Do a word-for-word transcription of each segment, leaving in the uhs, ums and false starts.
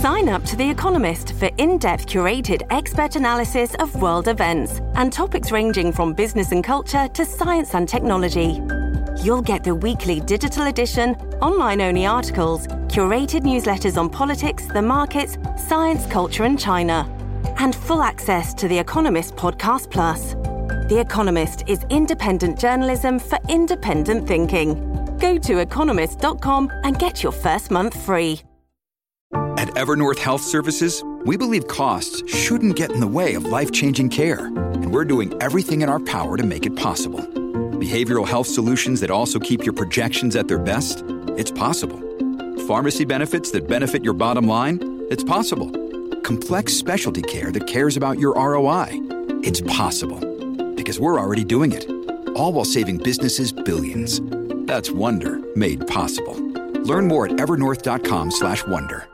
Sign up to The Economist for in-depth curated expert analysis of world events and topics ranging from business and culture to science and technology. You'll get the weekly digital edition, online-only articles, curated newsletters on politics, the markets, science, culture and China, and full access to The Economist Podcast Plus. The Economist is independent journalism for independent thinking. Go to economist dot com and get your first month free. At Evernorth Health Services, we believe costs shouldn't get in the way of life-changing care, and we're doing everything in our power to make it possible. Behavioral health solutions that also keep your projections at their best? It's possible. Pharmacy benefits that benefit your bottom line? It's possible. Complex specialty care that cares about your R O I? It's possible. Because we're already doing it. All while saving businesses billions. That's Wonder made possible. Learn more at evernorth.com slash wonder.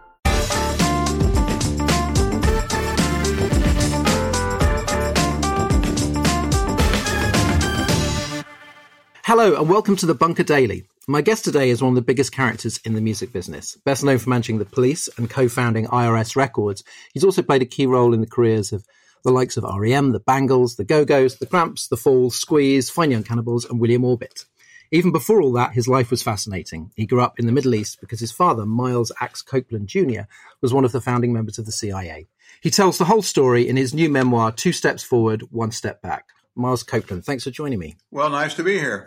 Hello and welcome to the Bunker Daily. My guest today is one of the biggest characters in the music business. Best known for managing the Police and co-founding I R S Records, he's also played a key role in the careers of the likes of R E M, the Bangles, the Go-Go's, the Cramps, the Falls, Squeeze, Fine Young Cannibals and William Orbit. Even before all that, his life was fascinating. He grew up in the Middle East because his father, Miles Axe Copeland Junior, was one of the founding members of the C I A. He tells the whole story in his new memoir, Two Steps Forward, One Step Back. Miles Copeland, thanks for joining me. Well, nice to be here.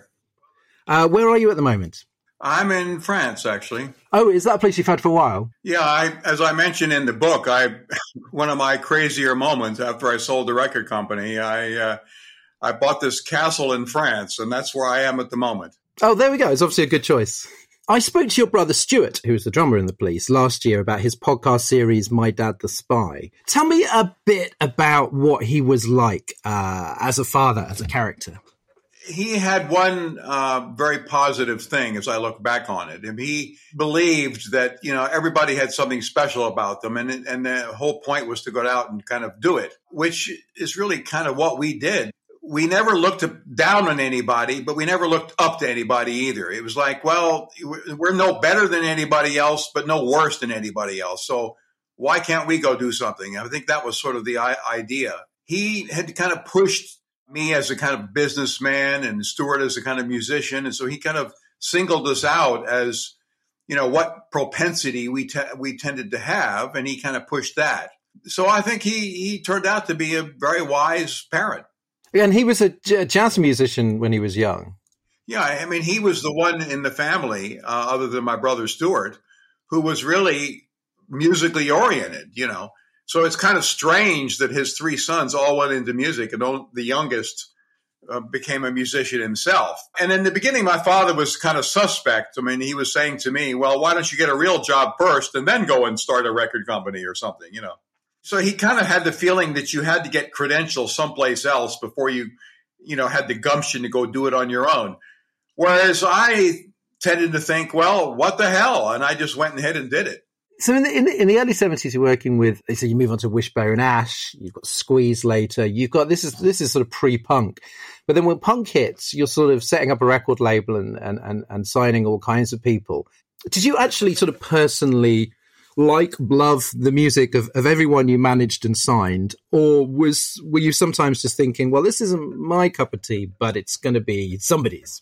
Uh, where are you at the moment? I'm in France, actually. Oh, is that a place you've had for a while? Yeah, I, as I mentioned in the book, I one of my crazier moments after I sold the record company, I uh, I bought this castle in France, and that's where I am at the moment. Oh, there we go. It's obviously a good choice. I spoke to your brother Stuart, who was the drummer in the Police, last year about his podcast series, My Dad the Spy. Tell me a bit about what he was like uh, as a father, as a character. He had one uh, very positive thing as I look back on it. And he believed that, you know, everybody had something special about them. And, and the whole point was to go out and kind of do it, which is really kind of what we did. We never looked down on anybody, but we never looked up to anybody either. It was like, well, we're no better than anybody else, but no worse than anybody else. So why can't we go do something? I think that was sort of the idea. He had kind of pushed me as a kind of businessman and Stuart as a kind of musician. And so he kind of singled us out as, you know, what propensity we te- we tended to have. And he kind of pushed that. So I think he, he turned out to be a very wise parent. And he was a j- jazz musician when he was young. Yeah. I mean, he was the one in the family, uh, other than my brother Stuart, who was really musically oriented, you know. So it's kind of strange that his three sons all went into music and the youngest uh, became a musician himself. And in the beginning, my father was kind of suspect. I mean, he was saying to me, well, why don't you get a real job first and then go and start a record company or something, you know? So he kind of had the feeling that you had to get credentials someplace else before you, you know, had the gumption to go do it on your own. Whereas I tended to think, well, what the hell? And I just went ahead and did it. So in the, in the in the early seventies, you're working with. So you move on to Wishbone Ash. You've got Squeeze later. You've got this is this is sort of pre-punk, but then when punk hits, you're sort of setting up a record label and and and, and signing all kinds of people. Did you actually sort of personally like love the music of, of everyone you managed and signed, or was were you sometimes just thinking, well, this isn't my cup of tea, but it's going to be somebody's?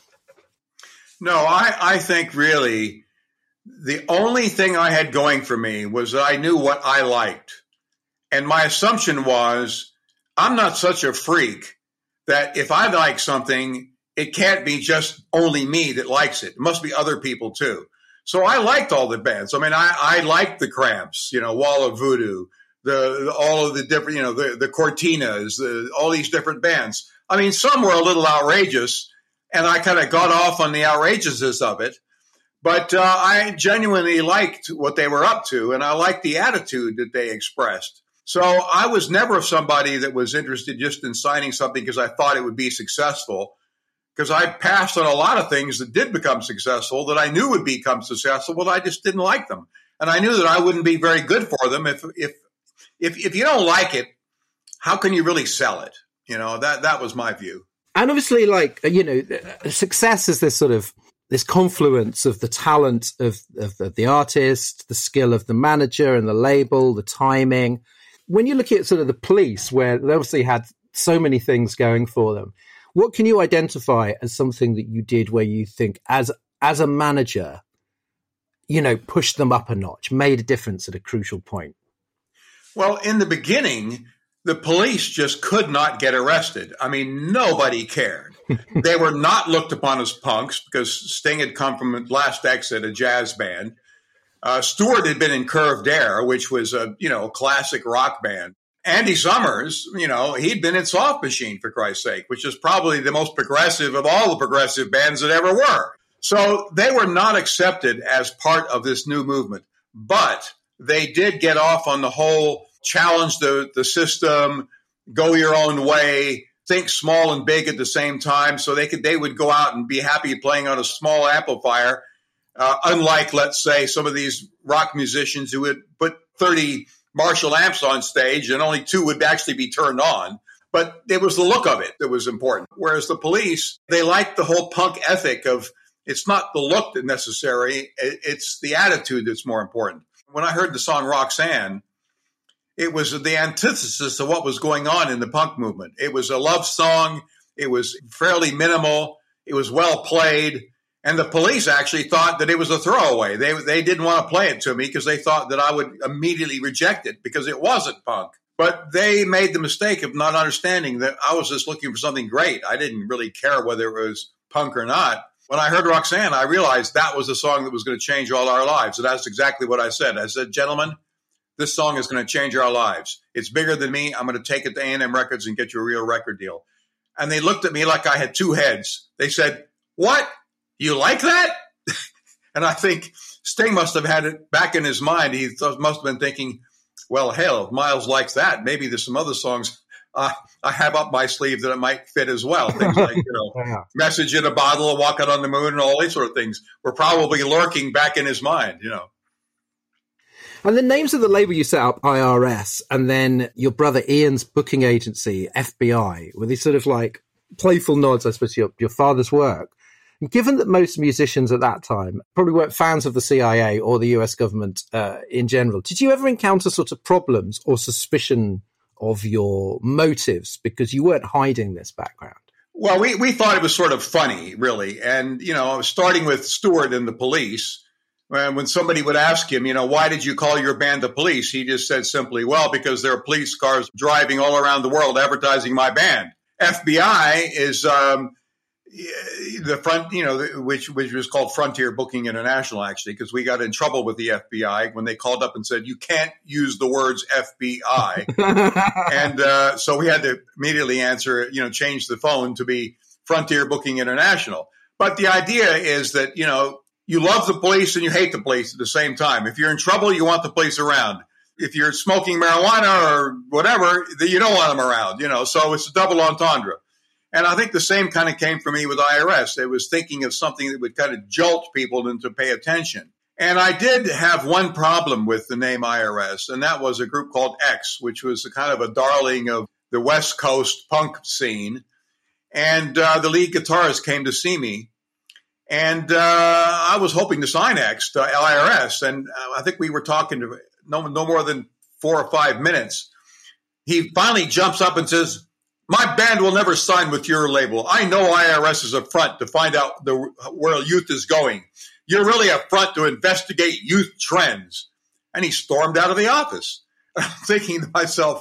No, I I think really. The only thing I had going for me was that I knew what I liked. And my assumption was, I'm not such a freak that if I like something, it can't be just only me that likes it. It must be other people too. So I liked all the bands. I mean, I, I liked the Cramps, you know, Wall of Voodoo, the, the all of the different, you know, the, the Cortinas, the, all these different bands. I mean, some were a little outrageous, and I kind of got off on the outrageousness of it. But uh, I genuinely liked what they were up to, and I liked the attitude that they expressed. So I was never somebody that was interested just in signing something because I thought it would be successful, because I passed on a lot of things that did become successful that I knew would become successful, but I just didn't like them. And I knew that I wouldn't be very good for them. If if if, if you don't like it, how can you really sell it? You know, that, that was my view. And obviously, like, you know, success is this sort of this confluence of the talent of, of, of the artist, the skill of the manager and the label, the timing. When you look at sort of the Police, where they obviously had so many things going for them, what can you identify as something that you did where you think as as a manager, you know, pushed them up a notch, made a difference at a crucial point? Well, in the beginning, the Police just could not get arrested. I mean, nobody cared. They were not looked upon as punks because Sting had come from Last Exit, a jazz band. Uh, Stewart had been in Curved Air, which was a, you know, classic rock band. Andy Summers, you know, he'd been in Soft Machine, for Christ's sake, which is probably the most progressive of all the progressive bands that ever were. So they were not accepted as part of this new movement. But they did get off on the whole challenge the, the system, go your own way, think small and big at the same time. So they could they would go out and be happy playing on a small amplifier, uh, unlike, let's say, some of these rock musicians who would put thirty Marshall amps on stage and only two would actually be turned on. But it was the look of it that was important. Whereas the Police, they liked the whole punk ethic of it's not the look that's necessary, it's the attitude that's more important. When I heard the song Roxanne, it was the antithesis of what was going on in the punk movement. It was a love song. It was fairly minimal. It was well played. And the Police actually thought that it was a throwaway. They they didn't want to play it to me because they thought that I would immediately reject it because it wasn't punk. But they made the mistake of not understanding that I was just looking for something great. I didn't really care whether it was punk or not. When I heard Roxanne, I realized that was the song that was going to change all our lives. And that's exactly what I said. I said, gentlemen, this song is going to change our lives. It's bigger than me. I'm going to take it to A and M Records and get you a real record deal. And they looked at me like I had two heads. They said, what? You like that? And I think Sting must have had it back in his mind. He th- must have been thinking, well, hell, if Miles likes that, maybe there's some other songs uh, I have up my sleeve that it might fit as well. Things like, you know, yeah. Message in a Bottle, Walk Out on the Moon, and all these sort of things were probably lurking back in his mind, you know. And the names of the label you set up, I R S, and then your brother Ian's booking agency, F B I, were these sort of like playful nods, I suppose, to your, your father's work. And given that most musicians at that time probably weren't fans of the C I A or the U S government uh, in general, did you ever encounter sort of problems or suspicion of your motives because you weren't hiding this background? Well, we, we thought it was sort of funny, really. And, you know, starting with Stewart and the Police, when somebody would ask him, you know, why did you call your band the Police? He just said simply, well, because there are police cars driving all around the world advertising my band. F B I is um, the front, you know, which which was called Frontier Booking International, actually, because we got in trouble with the F B I when they called up and said, you can't use the words F B I. And uh, so we had to immediately answer, you know, change the phone to be Frontier Booking International. But the idea is that, you know, you love the police and you hate the police at the same time. If you're in trouble, you want the police around. If you're smoking marijuana or whatever, you don't want them around, you know. So it's a double entendre. And I think the same kind of came for me with I R S. It was thinking of something that would kind of jolt people into pay attention. And I did have one problem with the name I R S, and that was a group called X, which was a kind of a darling of the West Coast punk scene. And uh, the lead guitarist came to see me. And uh, I was hoping to sign X to I R S. And I think we were talking to no, no more than four or five minutes. He finally jumps up and says, my band will never sign with your label. I know I R S is a front to find out the, where youth is going. You're really a front to investigate youth trends. And he stormed out of the office. I'm thinking to myself,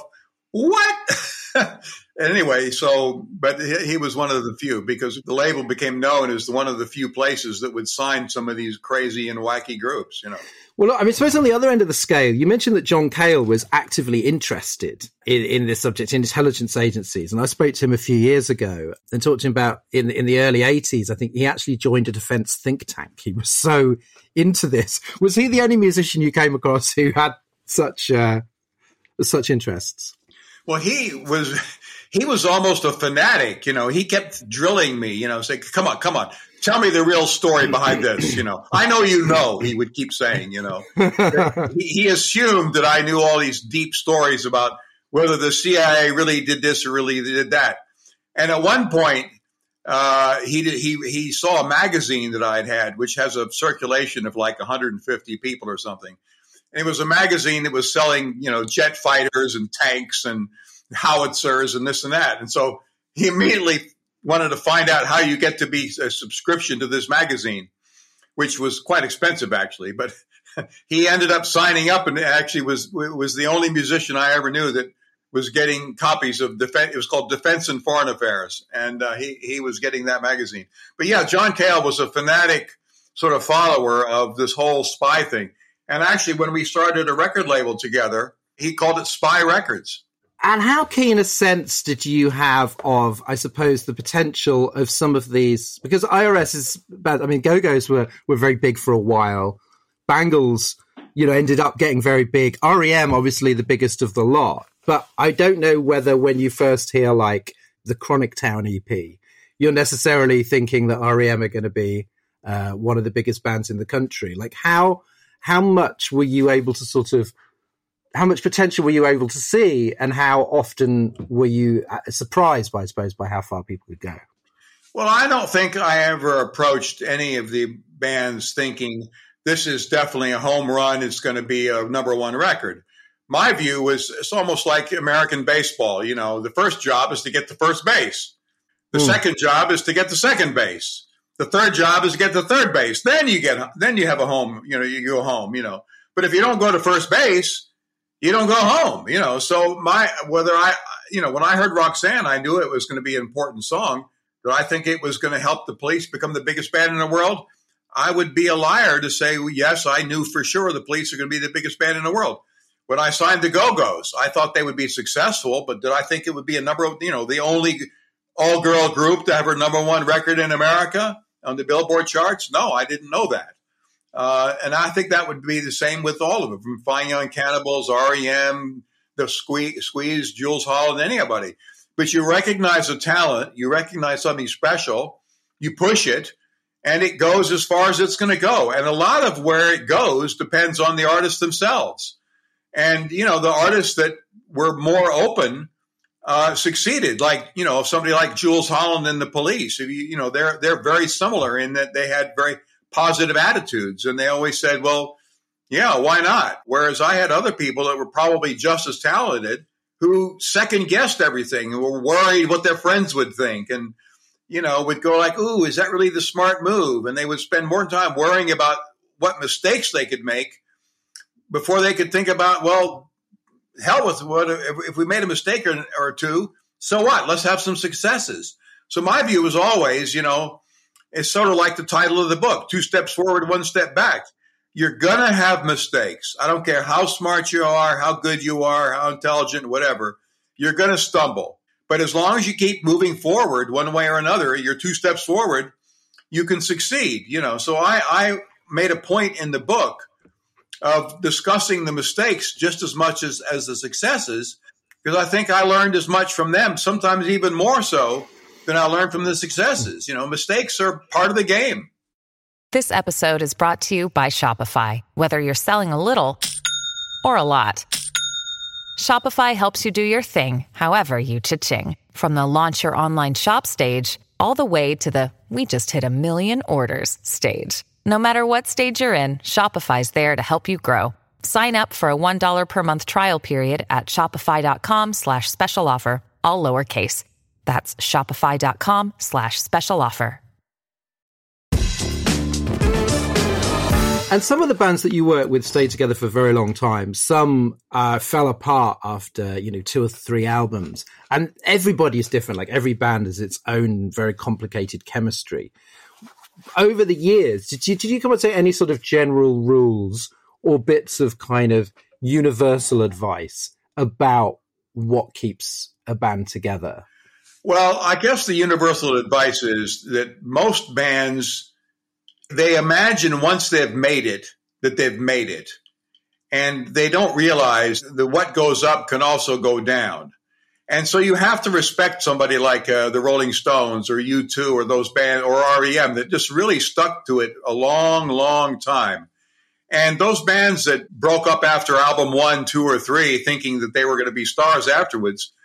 what? Anyway, so, but he was one of the few because the label became known as one of the few places that would sign some of these crazy and wacky groups, you know. Well, look, I mean, I suppose on the other end of the scale, you mentioned that John Cale was actively interested in, in this subject, in intelligence agencies. And I spoke to him a few years ago and talked to him about in, in the early eighties, I think he actually joined a defense think tank. He was so into this. Was he the only musician you came across who had such, uh, such interests? Well, he was... He was almost a fanatic, you know. He kept drilling me, you know, saying, come on, come on, tell me the real story behind this, you know. I know you know, he would keep saying, you know. he, he assumed that I knew all these deep stories about whether the C I A really did this or really did that. And at one point, uh, he did, he he saw a magazine that I'd had, which has a circulation of like one hundred fifty people or something. And it was a magazine that was selling, you know, jet fighters and tanks and howitzers and this and that. And so he immediately wanted to find out how you get to be a subscription to this magazine, which was quite expensive, actually. But he ended up signing up and actually was was the only musician I ever knew that was getting copies of defense. It was called Defense and Foreign Affairs. And uh, he, he was getting that magazine. But yeah, John Cale was a fanatic sort of follower of this whole spy thing. And actually, when we started a record label together, he called it Spy Records. And how keen a sense did you have of, I suppose, the potential of some of these? Because I R S is bad. I mean, Go-Go's were, were very big for a while. Bangles, you know, ended up getting very big. R E M, obviously, the biggest of the lot. But I don't know whether when you first hear, like, the Chronic Town E P, you're necessarily thinking that R E M are going to be uh, one of the biggest bands in the country. Like, how how much were you able to sort of, how much potential were you able to see, and how often were you surprised by, I suppose, by how far people could go? Well, I don't think I ever approached any of the bands thinking this is definitely a home run. It's going to be a number one record. My view was it's almost like American baseball. You know, the first job is to get to first base. The mm. second job is to get to second base. The third job is to get to third base. Then you get, then you have a home, you know, you go home, you know. But if you don't go to first base, you don't go home, you know. So my, whether I, you know, when I heard Roxanne, I knew it was going to be an important song. Did I think it was going to help the Police become the biggest band in the world? I would be a liar to say, well, yes, I knew for sure the Police are going to be the biggest band in the world. When I signed the Go-Go's, I thought they would be successful, but did I think it would be a number of, you know, the only all-girl group to have her number one record in America on the Billboard charts? No, I didn't know that. Uh, and I think that would be the same with all of them, from Fine Young Cannibals, R E M, the Squeeze, Squeeze, Jools Holland, anybody. But you recognize a talent, you recognize something special, you push it, and it goes as far as it's going to go. And a lot of where it goes depends on the artists themselves. And, you know, the artists that were more open uh, succeeded. Like, you know, somebody like Jools Holland and the Police, you, you know, they're they're very similar in that they had very positive attitudes. And they always said, well, yeah, why not? Whereas I had other people that were probably just as talented who second-guessed everything and were worried what their friends would think. And, you know, would go like, ooh, is that really the smart move? And they would spend more time worrying about what mistakes they could make before they could think about, well, hell with what if we made a mistake or, or two, so what? Let's have some successes. So my view was always, you know, it's sort of like the title of the book, two steps forward, one step back. You're going to have mistakes. I don't care how smart you are, how good you are, how intelligent, whatever. You're going to stumble. But as long as you keep moving forward one way or another, you're two steps forward, you can succeed. You know, so I, I made a point in the book of discussing the mistakes just as much as, as the successes, because I think I learned as much from them, sometimes even more so than I learned from the successes. You know, mistakes are part of the game. This episode is brought to you by Shopify. Whether you're selling a little or a lot, Shopify helps you do your thing, however you cha-ching. From the launch your online shop stage, all the way to the we just hit a million orders stage. No matter what stage you're in, Shopify's there to help you grow. Sign up for a one dollar per month trial period at shopify.com slash special offer, all lowercase. That's shopify.com slash special offer. And some of the bands that you work with stayed together for a very long time. Some uh, fell apart after, you know, two or three albums. And everybody is different. Like every band has its own very complicated chemistry. Over the years, did you, did you come up with any sort of general rules or bits of kind of universal advice about what keeps a band together? Well, I guess the universal advice is that most bands, they imagine once they've made it, that they've made it. And they don't realize that what goes up can also go down. And so you have to respect somebody like uh, the Rolling Stones or U two or those bands or R E M that just really stuck to it a long, long time. And those bands that broke up after album one, two, or three, thinking that they were going to be stars afterwards,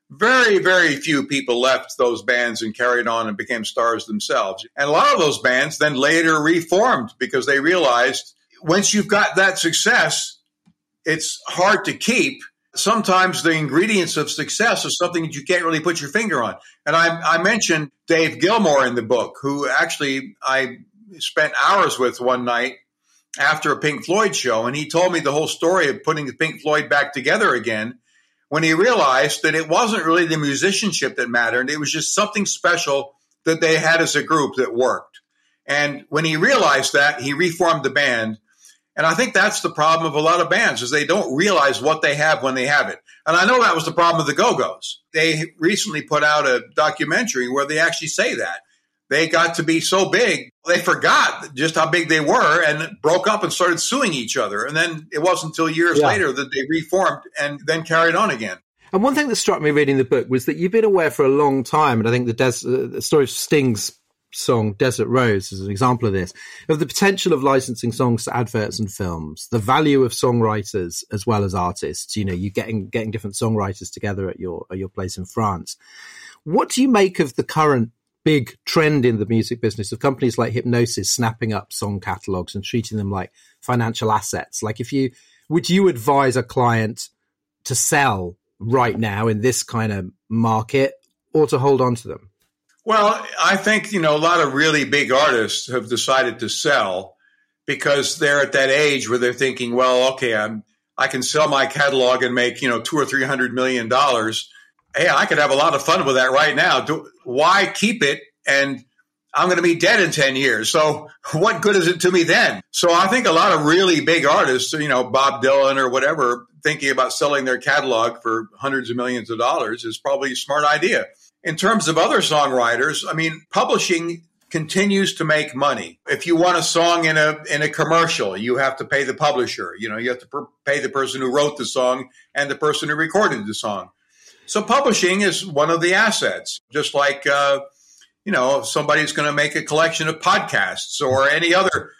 very, very few people left those bands and carried on and became stars themselves. And a lot of those bands then later reformed because they realized once you've got that success, it's hard to keep. Sometimes the ingredients of success is something that you can't really put your finger on. And I, I mentioned Dave Gilmour in the book, who actually I spent hours with one night after a Pink Floyd show. And he told me the whole story of putting the Pink Floyd back together again when he realized that it wasn't really the musicianship that mattered. It was just something special that they had as a group that worked. And when he realized that, he reformed the band. And I think that's the problem of a lot of bands is they don't realize what they have when they have it. And I know that was the problem of the Go-Go's. They recently put out a documentary where they actually say that. They got to be so big, they forgot just how big they were and broke up and started suing each other. And then it wasn't until years yeah. later that they reformed and then carried on again. And one thing that struck me reading the book was that you've been aware for a long time, and I think the, des- uh, the story of Sting's song Desert Rose is an example of this, of the potential of licensing songs to adverts and films, the value of songwriters as well as artists, you know, you getting getting different songwriters together at your at your place in France. What do you make of the current big trend in the music business of companies like Hipgnosis snapping up song catalogs and treating them like financial assets? Like if you, would you advise a client to sell right now in this kind of market or to hold on to them? Well, I think, you know, a lot of really big artists have decided to sell because they're at that age where they're thinking, well, okay, I'm, I can sell my catalog and make, you know, two or three hundred million dollars. Hey, I could have a lot of fun with that right now. Do, why keep it? And I'm going to be dead in ten years. So what good is it to me then? So I think a lot of really big artists, you know, Bob Dylan or whatever, thinking about selling their catalog for hundreds of millions of dollars is probably a smart idea. In terms of other songwriters, I mean, publishing continues to make money. If you want a song in a in a commercial, you have to pay the publisher. You know, you have to per- pay the person who wrote the song and the person who recorded the song. So publishing is one of the assets, just like, uh, you know, if somebody's going to make a collection of podcasts or any other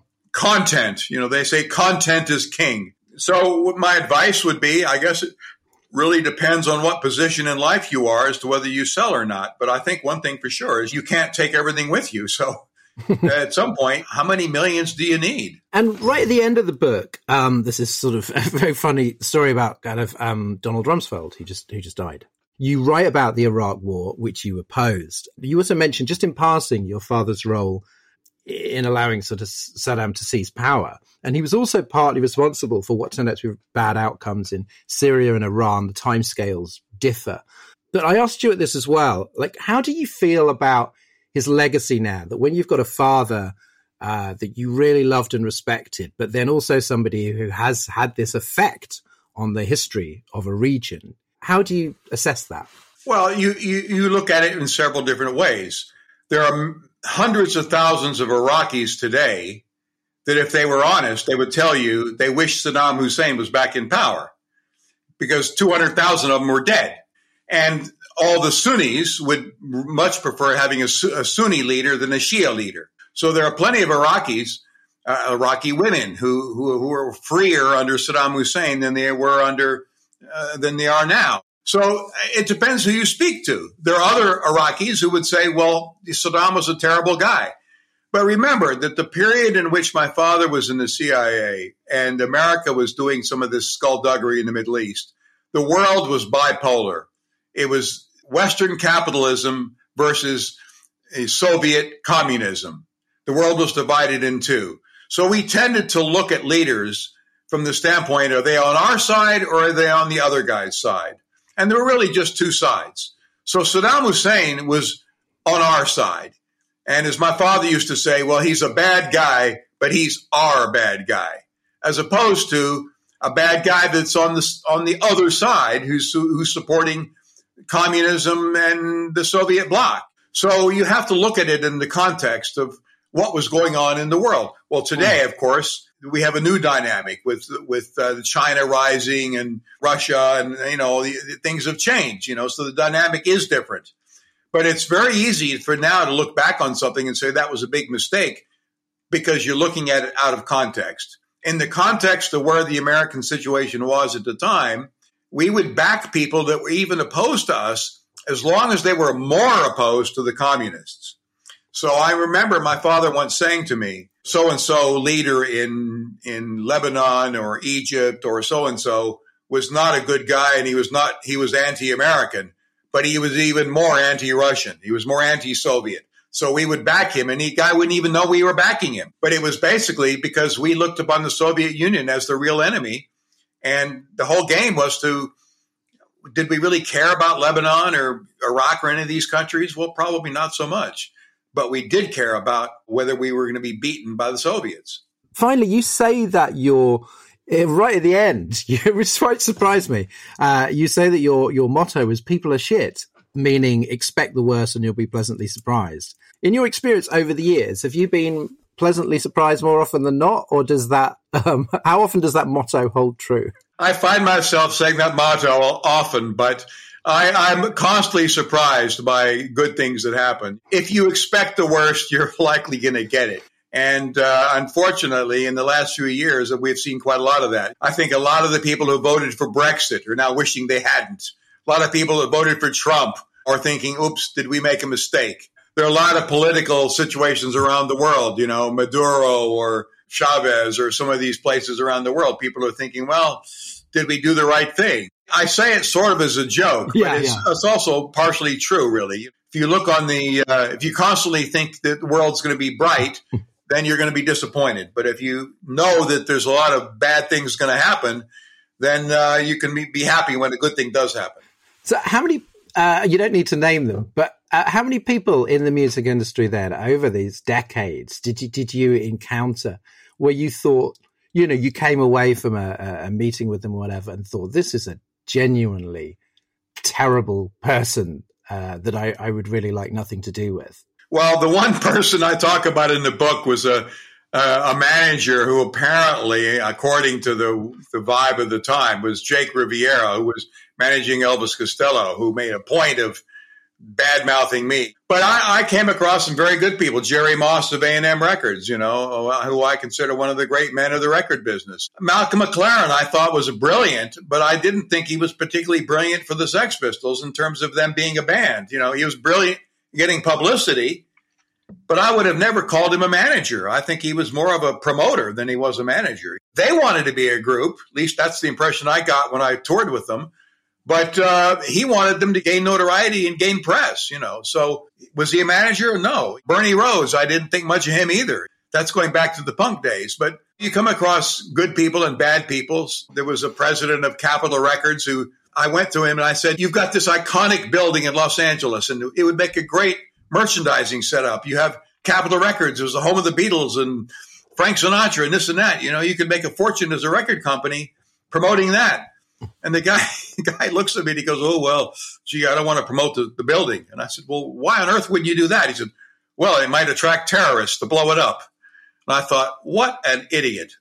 content. You know, they say content is king. So my advice would be, I guess it really depends on what position in life you are as to whether you sell or not. But I think one thing for sure is you can't take everything with you. So at some point, how many millions do you need? And right at the end of the book, um, this is sort of a very funny story about kind of um, Donald Rumsfeld, who just who just died. You write about the Iraq War, which you opposed. You also mentioned, just in passing, your father's role in allowing sort of Saddam to seize power. And he was also partly responsible for what turned out to be bad outcomes in Syria and Iran. The timescales differ. But I asked you at this as well, like, how do you feel about his legacy now, that when you've got a father uh, that you really loved and respected, but then also somebody who has had this effect on the history of a region, how do you assess that? Well, you, you, you look at it in several different ways. There are hundreds of thousands of Iraqis today that if they were honest, they would tell you they wish Saddam Hussein was back in power because two hundred thousand of them were dead. And all the Sunnis would much prefer having a, a Sunni leader than a Shia leader. So there are plenty of Iraqis, uh, Iraqi women who, who who are freer under Saddam Hussein than they were under uh, than they are now. So it depends who you speak to. There are other Iraqis who would say, well, Saddam was a terrible guy. But remember that the period in which my father was in the C I A and America was doing some of this skullduggery in the Middle East, the world was bipolar. It was Western capitalism versus a Soviet communism. The world was divided in two. So we tended to look at leaders from the standpoint, are they on our side or are they on the other guy's side? And there were really just two sides. So Saddam Hussein was on our side. And as my father used to say, well, he's a bad guy, but he's our bad guy, as opposed to a bad guy that's on the, on the other side who's, who's supporting communism and the Soviet bloc. So you have to look at it in the context of what was going on in the world. Well, today, of course, we have a new dynamic with with uh, China rising and Russia, and you know the, the things have changed. You know, so the dynamic is different. But it's very easy for now to look back on something and say that was a big mistake because you're looking at it out of context. In the context of where the American situation was at the time, we would back people that were even opposed to us as long as they were more opposed to the communists. So I remember my father once saying to me, so-and-so leader in, in Lebanon or Egypt or so-and-so was not a good guy, and he was not, he was anti-American, but he was even more anti-Russian. He was more anti-Soviet. So we would back him, and the guy wouldn't even know we were backing him. But it was basically because we looked upon the Soviet Union as the real enemy. And the whole game was to, did we really care about Lebanon or Iraq or any of these countries? Well, probably not so much. But we did care about whether we were going to be beaten by the Soviets. Finally, you say that you're right at the end, which quite surprised me. Uh, you say that your your motto is "People are shit," meaning expect the worst and you'll be pleasantly surprised. In your experience over the years, have you been pleasantly surprised more often than not, or does that? Um, how often does that motto hold true? I find myself saying that motto often, but I, I'm constantly surprised by good things that happen. If you expect the worst, you're likely going to get it. And uh, unfortunately, in the last few years, we've seen quite a lot of that. I think a lot of the people who voted for Brexit are now wishing they hadn't. A lot of people who voted for Trump are thinking, oops, did we make a mistake? There are a lot of political situations around the world, you know, Maduro or Chavez or some of these places around the world. People are thinking, well, did we do the right thing? I say it sort of as a joke, yeah, but it's, yeah. it's also partially true, really. If you look on the, uh, if you constantly think that the world's going to be bright, then you're going to be disappointed. But if you know that there's a lot of bad things going to happen, then uh, you can be, be happy when a good thing does happen. So how many, uh, you don't need to name them, but uh, how many people in the music industry then over these decades did you, did you encounter where you thought, you know, you came away from a, a meeting with them or whatever and thought, this is a genuinely terrible person uh, that I, I would really like nothing to do with? Well, the one person I talk about in the book was a a manager who apparently, according to the the vibe of the time, was Jake Riviera, who was managing Elvis Costello, who made a point of bad-mouthing me. But I, I came across some very good people. Jerry Moss of A and M Records, you know, who I consider one of the great men of the record business. Malcolm McLaren, I thought, was brilliant, but I didn't think he was particularly brilliant for the Sex Pistols in terms of them being a band. You know, he was brilliant getting publicity, but I would have never called him a manager. I think he was more of a promoter than he was a manager. They wanted to be a group. At least that's the impression I got when I toured with them. But uh, he wanted them to gain notoriety and gain press, you know. So was he a manager? No. Bernie Rose, I didn't think much of him either. That's going back to the punk days. But you come across good people and bad people. There was a president of Capitol Records who I went to him and I said, you've got this iconic building in Los Angeles and it would make a great merchandising setup. You have Capitol Records. It was the home of the Beatles and Frank Sinatra and this and that. You know, you could make a fortune as a record company promoting that. And the guy, the guy looks at me and he goes, oh, well, gee, I don't want to promote the, the building. And I said, well, why on earth wouldn't you do that? He said, well, it might attract terrorists to blow it up. And I thought, what an idiot.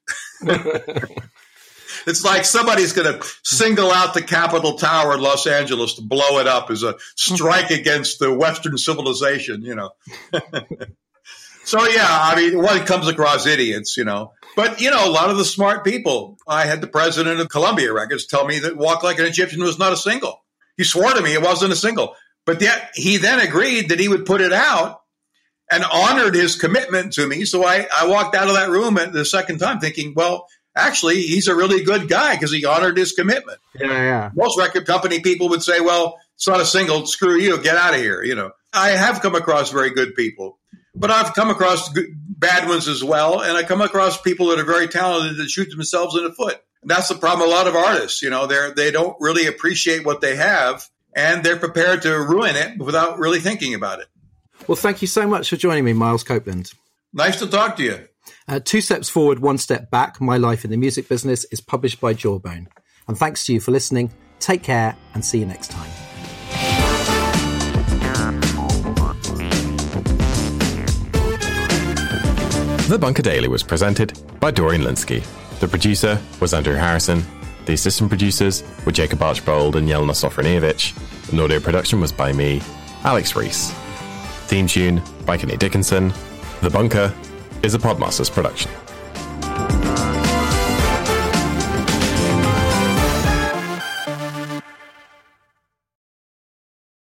It's like somebody's going to single out the Capitol Tower in Los Angeles to blow it up as a strike against the Western civilization, you know. So, yeah, I mean, one comes across idiots, you know. But, you know, a lot of the smart people. I had the president of Columbia Records tell me that Walk Like an Egyptian was not a single. He swore to me it wasn't a single. But yet he then agreed that he would put it out and honored his commitment to me. So I, I walked out of that room at the second time thinking, well, actually, he's a really good guy because he honored his commitment. Yeah, yeah. Most record company people would say, well, it's not a single, screw you, get out of here, you know. I have come across very good people. But I've come across good, bad ones as well, and I come across people that are very talented that shoot themselves in the foot. And that's the problem. A lot of artists, you know, they're they don't really appreciate what they have, and they're prepared to ruin it without really thinking about it. Well, thank you so much for joining me, Miles Copeland. Nice to talk to you. Uh, Two Steps Forward, One Step Back, My Life in the Music Business is published by Jawbone. And thanks to you for listening. Take care and see you next time. The Bunker Daily was presented by Dorian Linsky. The producer was Andrew Harrison. The assistant producers were Jacob Archbold and Yelena Sofronievich. And audio production was by me, Alex Reese. Theme tune by Kenny Dickinson. The Bunker is a Podmasters production.